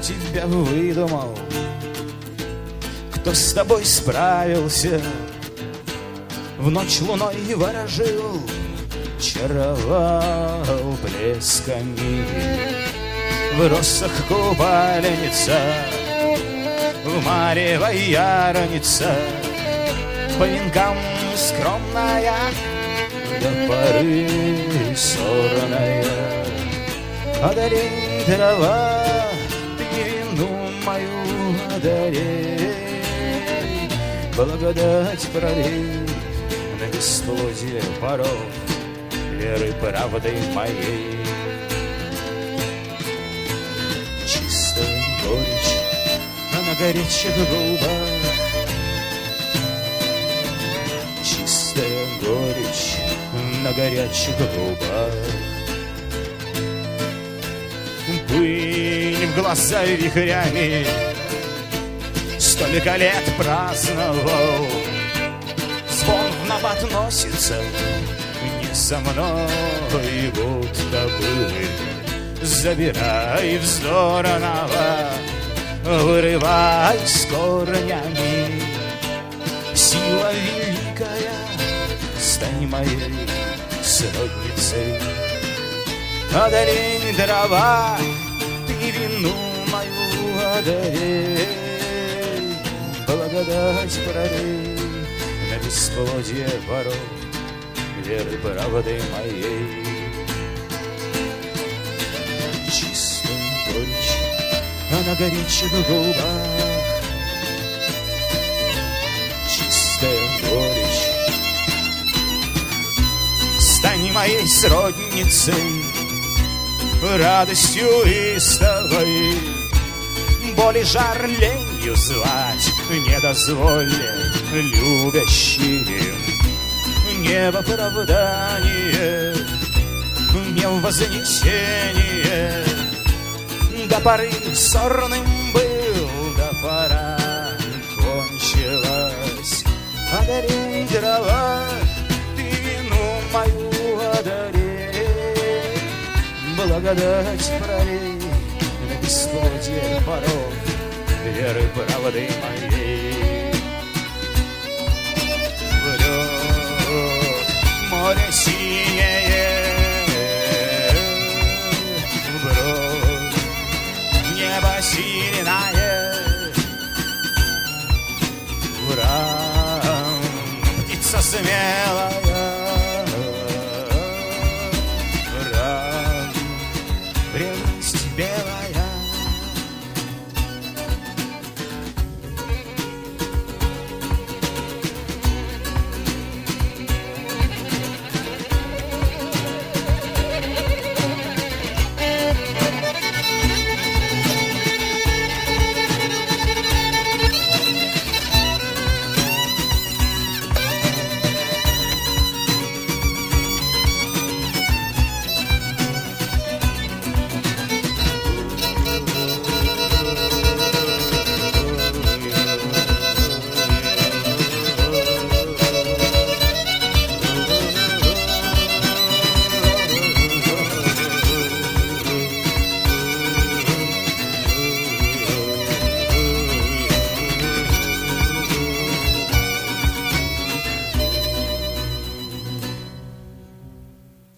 тебя выдумал? Кто с тобой справился? В ночь луной ворожил, чаровал блесками. В росах купальница, в маревой ярница, по венкам скромная, до поры сорная. Одолей, трава, ты вину мою одолей, благодать пролей на бесплодие поров веры правдой моей. Чистая горечь на горячих губах, чистая горечь на горячих губах. Пыль в глаза вихрями столько лет праздновал, звон в набат носится не со мной, будто бы. Забирай вздорного, вырывай с корнями. Сила великая, стань моей сродницей. Одолей, дрова, ты вину мою одолей, благодать пролей на бесплодие поров веры правды моей. Чистая горечь на горячих губах, чистая горечь, стань моей сродницей, радостью истовой. Боли жар ленью звать не дозволен любящим. Не в оправдание, не в вознесение. До поры сорным был, до пора кончилась. Одолей, дрова, ты вину мою одолей, благодать пролей на бесплодие поров веры правды моей. Врет море синее, вброд небо сиреное, уран, птица смелая, уран, прелесть белая.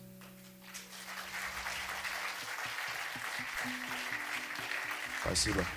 Спасибо.